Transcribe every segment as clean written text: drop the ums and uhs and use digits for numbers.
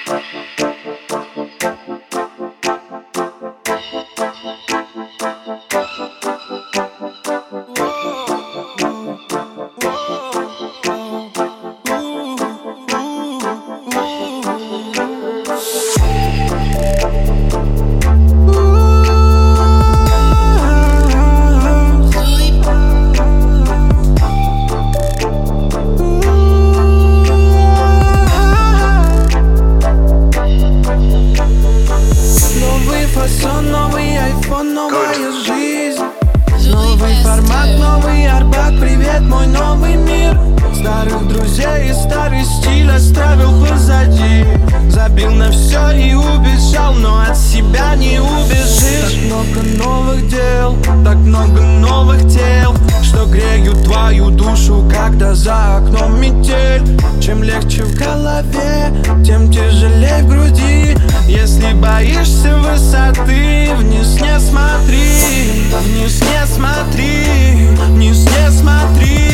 Новый iPhone, новая жизнь. Новый формат, новый Арбат. Привет, мой новый мир. Старых друзей и старый стиль оставил позади. Забил на все и убежал, но от себя не убежишь. Так много новых дел, так много новых тел, что греют твою душу, когда за окном метель. Чем легче в голове, тем тяжелее в груди. Если боишься высоты, вниз не смотри, вниз не смотри, вниз не смотри.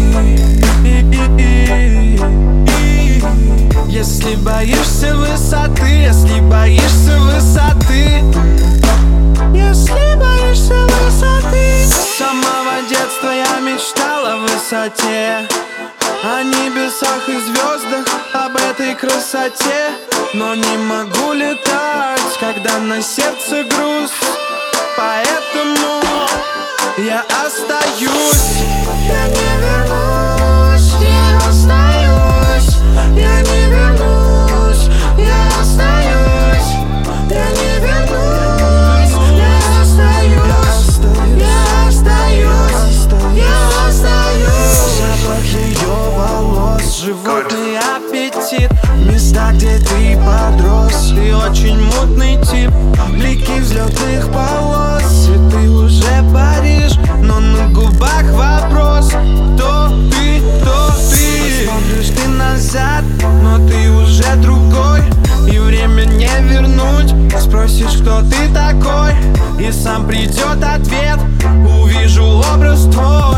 Если боишься высоты, если боишься высоты, если боишься высоты. С самого детства я мечтал о высоте, о небесах и звездах, об этой красоте. Но не могу летать, когда на сердце груз. Поэтому я остаюсь. Я не вернусь, я остаюсь. Я не вернусь, я остаюсь. Я не вернусь, я остаюсь. Я остаюсь, я остаюсь. Запах ее волос, животный аппетит. Места, где ты подрос, ты очень мутный тип. Блики взлетных полос, и ты уже паришь, но на губах вопрос: кто ты, кто ты? Смотришь ты назад, но ты уже другой, и время не вернуть. Спросишь, кто ты такой, и сам придет ответ. Увижу образ твой.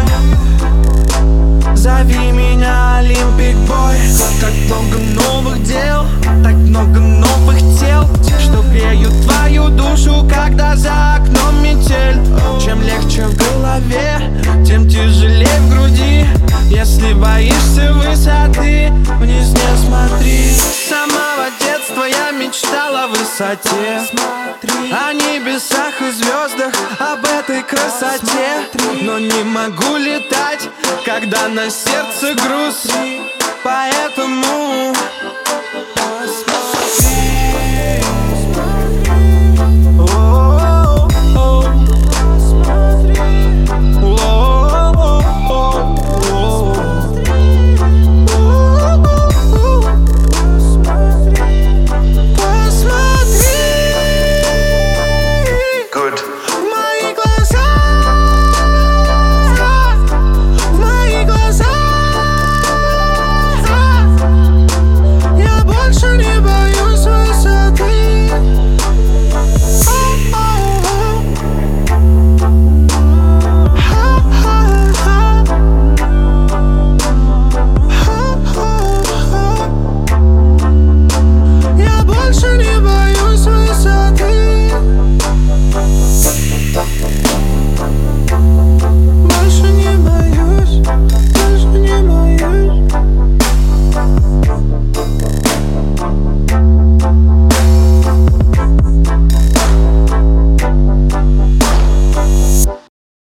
Зови меня Олимпик Бой. Так много новых дел, так много новых тел, что греют твою душу, когда за окном метель. Чем легче в голове, тем тяжелее в груди. Если боишься высоты, вниз не смотри. С самого детства я мечтал о высоте, о небесах и звездах, об этой красоте. Но не могу летать, когда на сердце груз. Поэтому